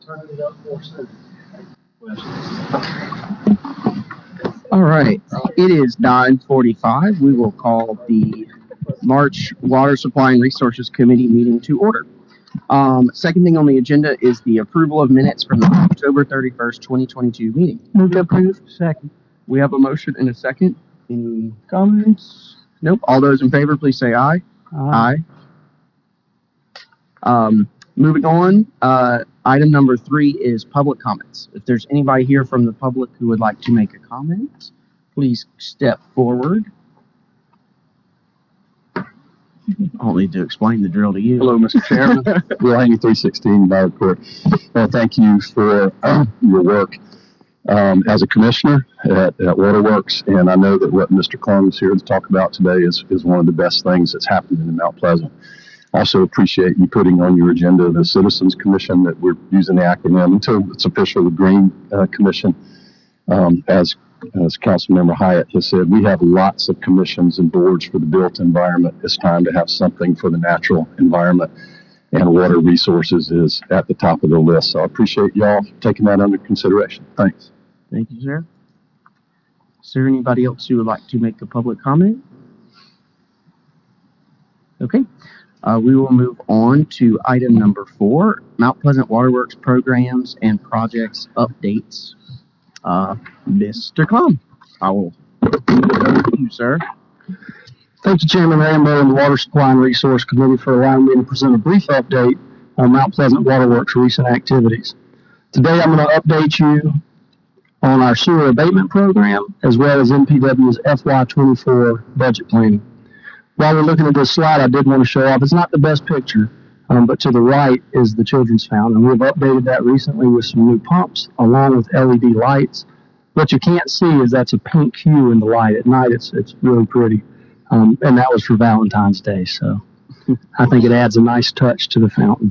turning it up more soon. All right, it is 9:45. We will call the March Water Supply and Resources Committee meeting to order. Second thing on the agenda is the approval of minutes from the October 31st, 2022 meeting. Move to approve. Second. We have a motion and a second. Any comments? Nope. All those in favor, please say aye. Aye. Moving on, item number 3 is public comments. If there's anybody here from the public who would like to make a comment, please step forward. I'll need to explain the drill to you. Hello, Mr. Chairman. Will Haney, 316 Ballard Court. Well, thank you for your work as a commissioner at Waterworks, and I know that what Mr. Clum is here to talk about today is one of the best things that's happened in Mount Pleasant. Also appreciate you putting on your agenda the Citizens Commission, that we're using the acronym until it's official, the Green Commission. As Councilmember Hyatt has said, we have lots of commissions and boards for the built environment. It's time to have something for the natural environment, and water resources is at the top of the list. So I appreciate y'all taking that under consideration. Thanks. Thank you, sir. Is there anybody else who would like to make a public comment? Okay. We will move on to item number 4, Mount Pleasant Waterworks programs and projects updates. Mr. Clum, I will thank you, sir. Thank you, Chairman Rambo and the Water Supply and Resource Committee, for allowing me to present a brief update on Mount Pleasant Waterworks' recent activities. Today, I'm going to update you on our sewer abatement program, as well as MPW's FY24 budget planning. While we're looking at this slide, I did want to show off, it's not the best picture, but to the right is the Children's Fountain, and we've updated that recently with some new pumps along with LED lights. What you can't see is that's a pink hue in the light. At night, it's really pretty, and that was for Valentine's Day, so I think it adds a nice touch to the fountain.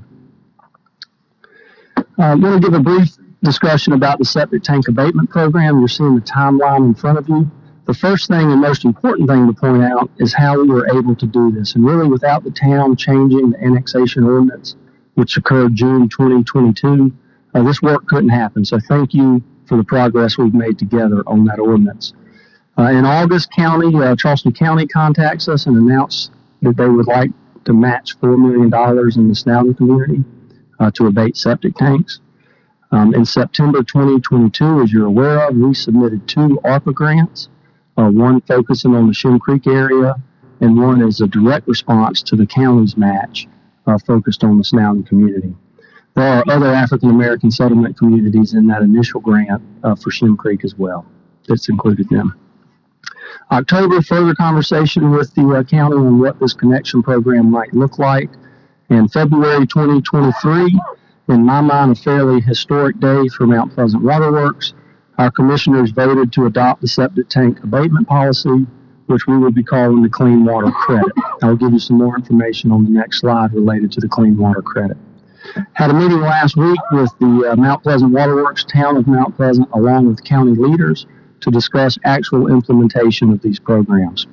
I'm going to give a brief discussion about the septic tank abatement program. You're seeing the timeline in front of you. The first thing and most important thing to point out is how we were able to do this. And really, without the town changing the annexation ordinance, which occurred June 2022, this work couldn't happen. So thank you for the progress we've made together on that ordinance. In August, Charleston County contacts us and announced that they would like to match $4 million in the Snowden community to abate septic tanks. In September 2022, as you're aware of, we submitted 2 ARPA grants. One focusing on the Shem Creek area, and one is a direct response to the county's match focused on the Snowden community. There are other African American settlement communities in that initial grant for Shem Creek as well. That's included them. October, further conversation with the county on what this connection program might look like. In February 2023, in my mind, a fairly historic day for Mount Pleasant Waterworks. Our commissioners voted to adopt the septic tank abatement policy, which we will be calling the Clean Water Credit. I'll give you some more information on the next slide related to the Clean Water Credit. Had a meeting last week with the Mount Pleasant Waterworks, Town of Mount Pleasant, along with county leaders to discuss actual implementation of these programs.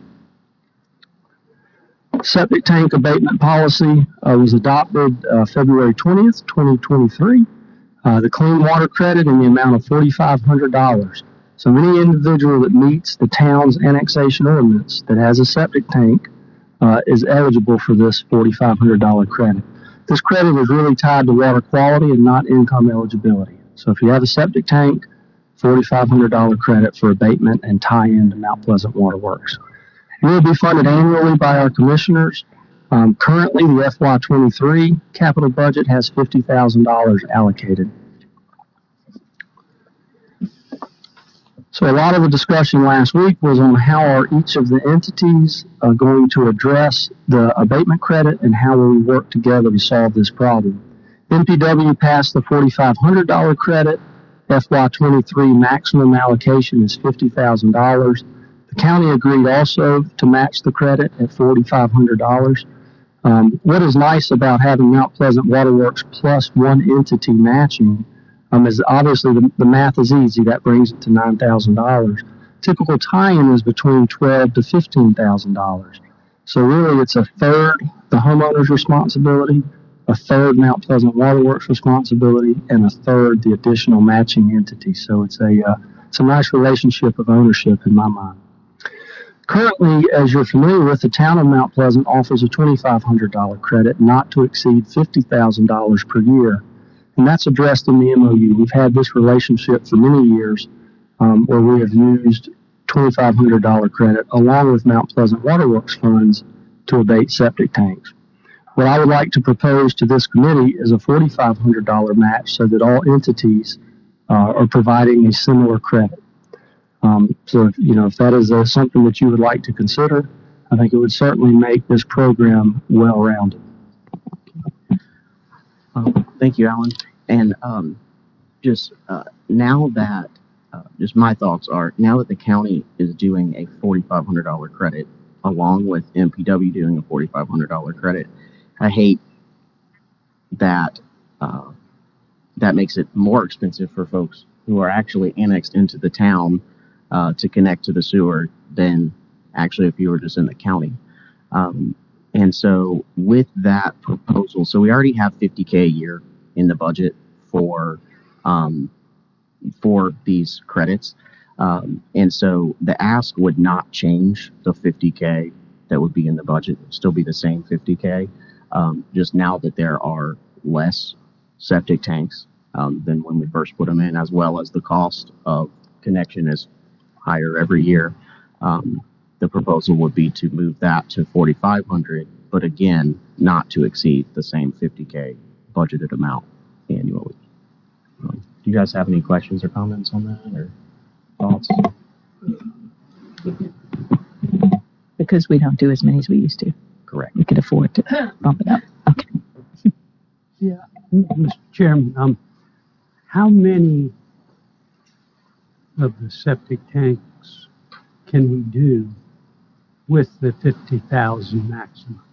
Septic tank abatement policy was adopted February 20th, 2023. The Clean Water Credit in the amount of $4,500. So any individual that meets the town's annexation ordinance that has a septic tank is eligible for this $4,500 credit. This credit is really tied to water quality and not income eligibility. So if you have a septic tank, $4,500 credit for abatement and tie-in to Mount Pleasant Waterworks. It will be funded annually by our commissioners. Currently, the FY23 capital budget has $50,000 allocated. So a lot of the discussion last week was on how are each of the entities going to address the abatement credit and how will we work together to solve this problem. MPW passed the $4,500 credit. FY23 maximum allocation is $50,000. The county agreed also to match the credit at $4,500. What is nice about having Mount Pleasant Waterworks plus one entity matching is obviously the math is easy. That brings it to $9,000. Typical tie-in is between $12,000 to $15,000. So really it's a third the homeowner's responsibility, a third Mount Pleasant Waterworks responsibility, and a third the additional matching entity. So it's a nice relationship of ownership in my mind. Currently, as you're familiar with, the town of Mount Pleasant offers a $2,500 credit not to exceed $50,000 per year, and that's addressed in the MOU. We've had this relationship for many years where we have used $2,500 credit along with Mount Pleasant Waterworks funds to abate septic tanks. What I would like to propose to this committee is a $4,500 match so that all entities are providing a similar credit. So if that is something that you would like to consider, I think it would certainly make this program well-rounded. Thank you, Alan. And now that, just my thoughts are, now that the county is doing a $4,500 credit, along with MPW doing a $4,500 credit, I hate that that makes it more expensive for folks who are actually annexed into the town to connect to the sewer than actually if you were just in the county. And so with that proposal, so we already have $50K a year in the budget for these credits. And so the ask would not change the $50K that would be in the budget, still be the same $50K. Just now that there are less septic tanks than when we first put them in, as well as the cost of connection is higher every year. The proposal would be to move that to $4,500, but again, not to exceed the same $50K budgeted amount annually. Do you guys have any questions or comments on that or thoughts? Because we don't do as many as we used to. Correct. We could afford to bump it up. Okay. Yeah, Mr. Chairman, how many of the septic tanks can we do with the 50,000 maximum?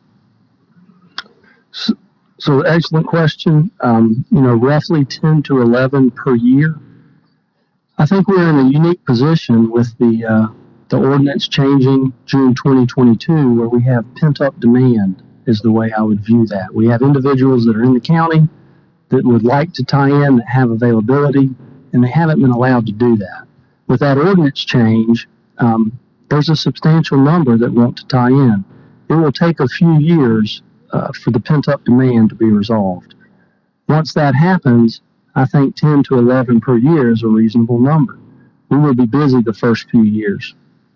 So excellent question. Roughly 10 to 11 per year. I think we're in a unique position with the ordinance changing June 2022, where we have pent-up demand is the way I would view that. We have individuals that are in the county that would like to tie in, that have availability, and they haven't been allowed to do that. With that ordinance change, there's a substantial number that want to tie in. It will take a few years for the pent-up demand to be resolved. Once that happens, I think 10 to 11 per year is a reasonable number. We will be busy the first few years.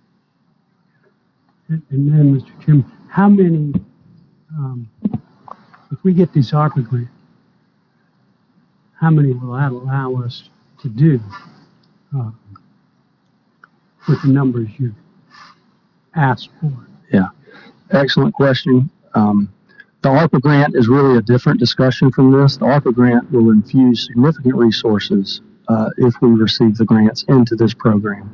And then, Mr. Chairman, how many, if we get these ARPA grants, how many will that allow us to do with the numbers you've asked for? Yeah, excellent question. The ARPA grant is really a different discussion from this. The ARPA grant will infuse significant resources if we receive the grants into this program.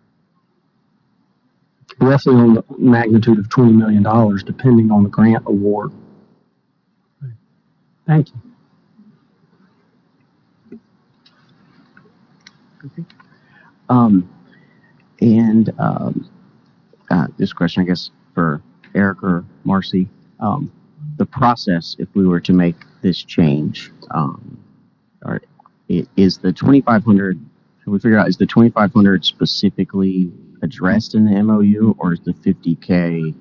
Roughly on the magnitude of $20 million, depending on the grant award. Thank you. Okay. This question, I guess, for Eric or Marcy. The process, if we were to make this change, is the 2,500, should we figure out, is the 2,500 specifically addressed in the MOU, or is the 50K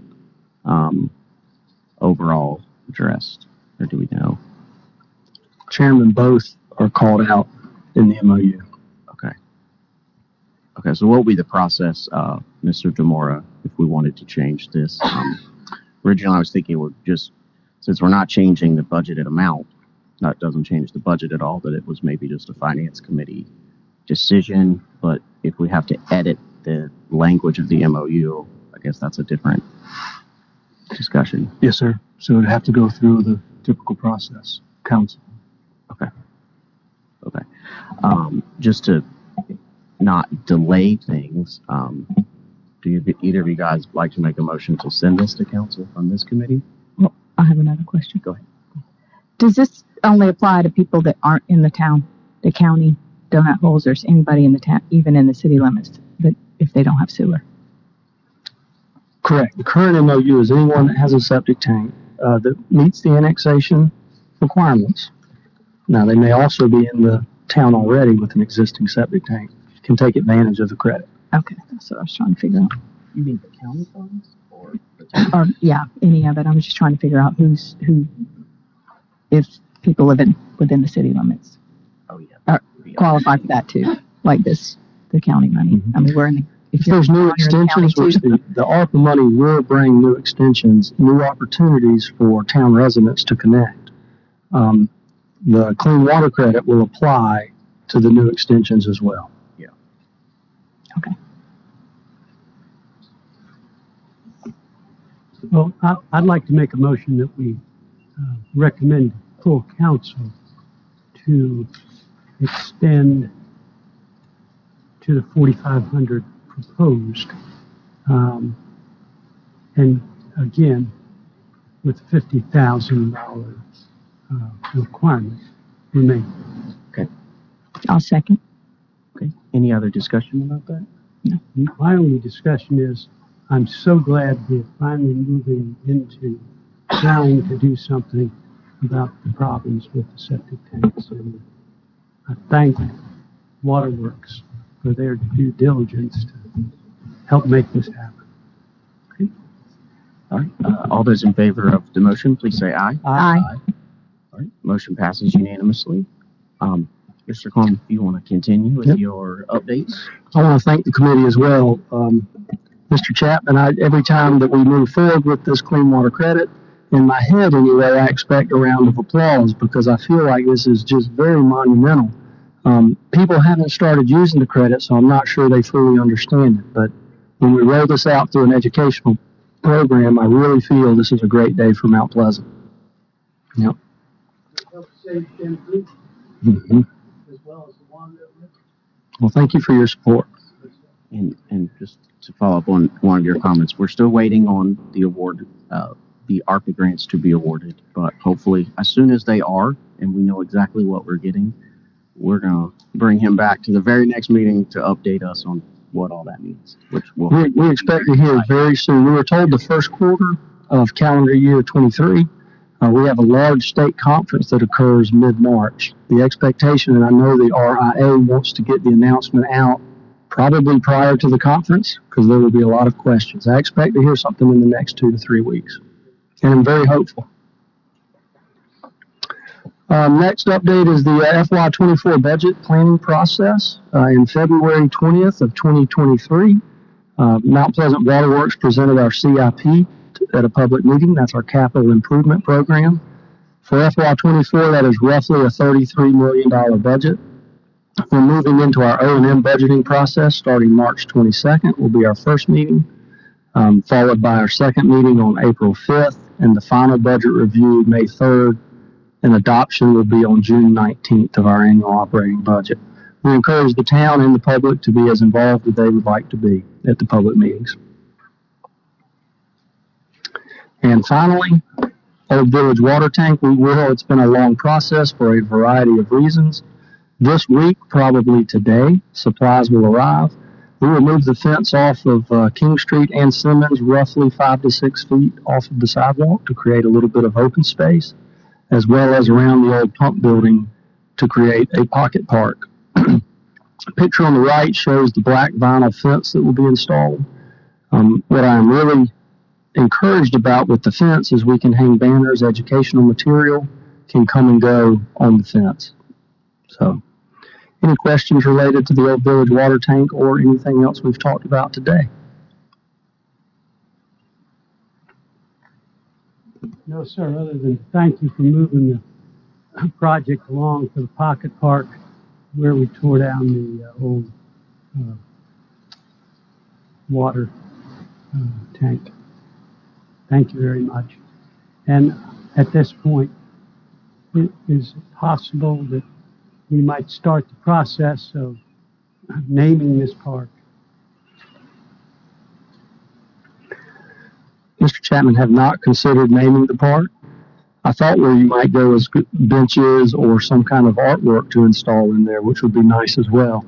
overall addressed, or do we know? Chairman, both are called out in the MOU. Okay, so what will be the process, Mr. Demora, if we wanted to change this? Originally, I was thinking it would just, since we're not changing the budgeted amount, that doesn't change the budget at all, that it was maybe just a finance committee decision. But if we have to edit the language of the MOU, I guess that's a different discussion. Yes, sir. So it'd have to go through the typical process, council. Okay. Just to not delay things, do either of you guys like to make a motion to send this to council from this committee? Well, I have another question. Go ahead. Does this only apply to people that aren't in the town, the county, donut holes, or anybody in the town, even in the city limits, that if they don't have sewer? Correct. The current MOU is anyone that has a septic tank that meets the annexation requirements. Now, they may also be in the town already with an existing septic tank, can take advantage of the credit. Okay, that's what I was trying to figure out. You mean the county funds or? Or, yeah, any of it. I was just trying to figure out who, if people living within the city limits Oh, yeah. are qualify for that too, like this, the county money. I mean, we're in the, If there's new you're in the county extensions, which too. the ARPA money will bring new extensions, new opportunities for town residents to connect. The clean water credit will apply to the new extensions as well. Well, I'd like to make a motion that we recommend full council to extend to the 4,500 proposed. And again, with $50,000 requirement remaining. I'll second. Okay. Any other discussion about that? My only discussion is, I'm so glad we're finally moving into trying to do something about the problems with the septic tanks. And I thank Waterworks for their due diligence to help make this happen. All right. All those in favor of the motion, please say aye. Aye. All right. Motion passes unanimously. Mr. Clum, if you want to continue with Yep. your updates. I want to thank the committee as well. Mr. Chapman, every time that we move forward with this clean water credit, in my head anyway, I expect a round of applause because I feel like this is just very monumental. People haven't started using the credit, so I'm not sure they fully understand it. But when we roll this out through an educational program, I really feel this is a great day for Mount Pleasant. Yep. Mhm. Well, thank you for your support. And just to follow up on one of your comments, we're still waiting on the award, the ARPA grants to be awarded. But hopefully, as soon as they are, and we know exactly what we're getting, we're gonna bring him back to the very next meeting to update us on what all that means. Which will We expect to hear very soon. We were told the first quarter of calendar year 23. We have a large state conference that occurs mid-March. The expectation, and I know the RIA wants to get the announcement out probably prior to the conference because there will be a lot of questions. I expect to hear something in the next 2 to 3 weeks, and I'm very hopeful. Next update is the FY24 budget planning process. In February 20th of 2023, Mount Pleasant Waterworks presented our CIP at a public meeting. That's our capital improvement program. For FY24, that is roughly a $33 million budget. We're moving into our O&M budgeting process starting March 22nd will be our first meeting, followed by our second meeting on April 5th, and the final budget review May 3rd, and adoption will be on June 19th of our annual operating budget. We encourage the town and the public to be as involved as they would like to be at the public meetings. And finally, Old Village Water Tank, it's been a long process for a variety of reasons. This week, probably today, supplies will arrive. We removed the fence off of King Street and Simmons, roughly 5 to 6 feet off of the sidewalk to create a little bit of open space, as well as around the old pump building to create a pocket park. The picture on the right shows the black vinyl fence that will be installed. What I'm really encouraged about with the fence is we can hang banners, educational material can come and go on the fence. So, any questions related to the Old Village water tank or anything else we've talked about today? No, sir, other than thank you for moving the project along to the pocket park where we tore down the old water tank. Thank you very much. And at this point, is it possible that we might start the process of naming this park? Mr. Chapman, have not considered naming the park. I thought where you might go is benches or some kind of artwork to install in there, which would be nice as well.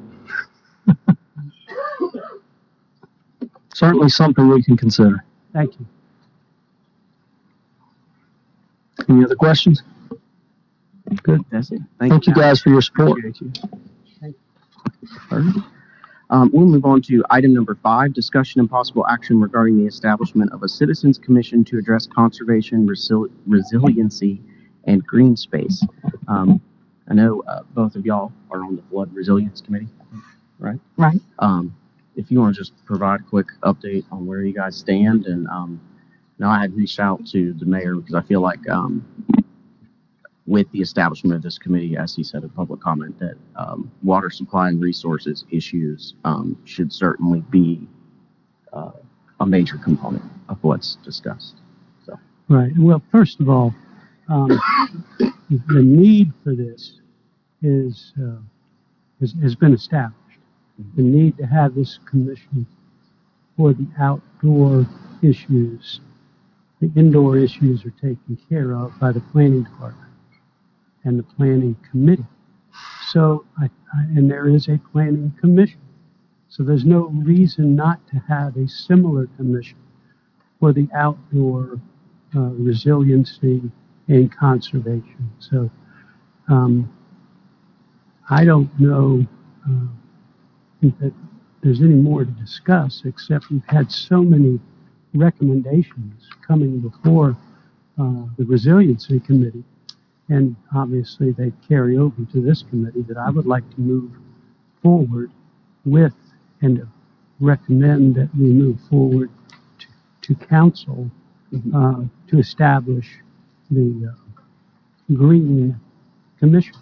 Certainly something we can consider. Thank you. Any other questions? Good. That's it. Thank you guys for your support. Appreciate you. Perfect. We'll move on to item number 5, discussion and possible action regarding the establishment of a citizens commission to address conservation, resiliency, and green space. I know both of y'all are on the flood resilience committee, right? Right. If you want to just provide a quick update on where you guys stand, and now I had reached out to the mayor because I feel like with the establishment of this committee, as he said in public comment, that water supply and resources issues should certainly be a major component of what's discussed. So, Right. Well, first of all, the need for this has been established. The need to have this commission for the outdoor issues. The indoor issues are taken care of by the planning department and the planning committee. So, and there is a planning commission. So there's no reason not to have a similar commission for the outdoor resiliency and conservation. So I don't know that there's any more to discuss, except we've had so many recommendations coming before the resiliency committee, and obviously they carry over to this committee, that I would like to move forward with and recommend that we move forward to council to establish the Green Commission.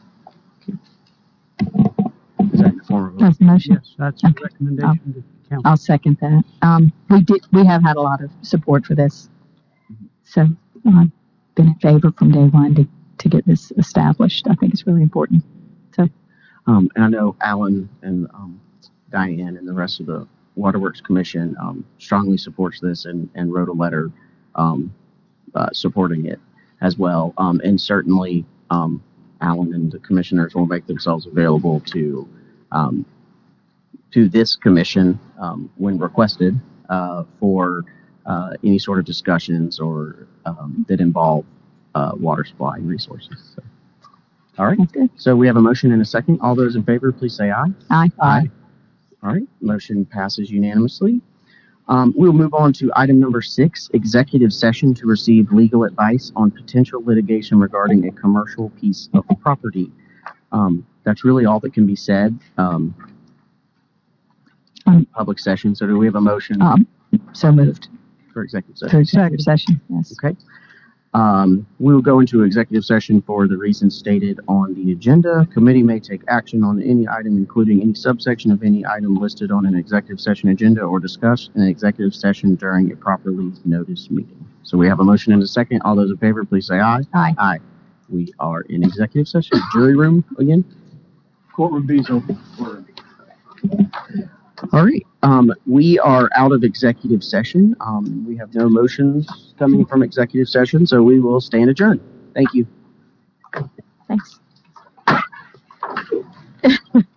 is that in the form of a That's the motion. Yes, that's the Okay. recommendation to council. I'll second that. We have had a lot of support for this. So I've been in favor from day one to get this established. I think it's really important. and I know Alan and Diane and the rest of the Waterworks Commission strongly supports this and wrote a letter supporting it as well. And certainly Alan and the commissioners will make themselves available to this commission when requested for any sort of discussions or that involve water supply and resources. So, all right. That's good. So we have a motion and a second. All those in favor, please say aye. Aye. Aye. All right. Motion passes unanimously. We'll move on to item number 6, executive session to receive legal advice on potential litigation regarding a commercial piece of property. That's really all that can be said. Public session. So do we have a motion So moved for executive session? for executive session. Yes. Okay. We will go into executive session for the reasons stated on the agenda. Committee may take action on any item, including any subsection of any item listed on an executive session agenda or discussed in an executive session during a properly noticed meeting. So we have a motion and a second. All those in favor, please say aye. Aye. Aye. We are in executive session. Jury room again. Courtroom B is open. All right. We are out of executive session. We have no motions coming from executive session, so we will stand adjourned. Thank you. Thanks.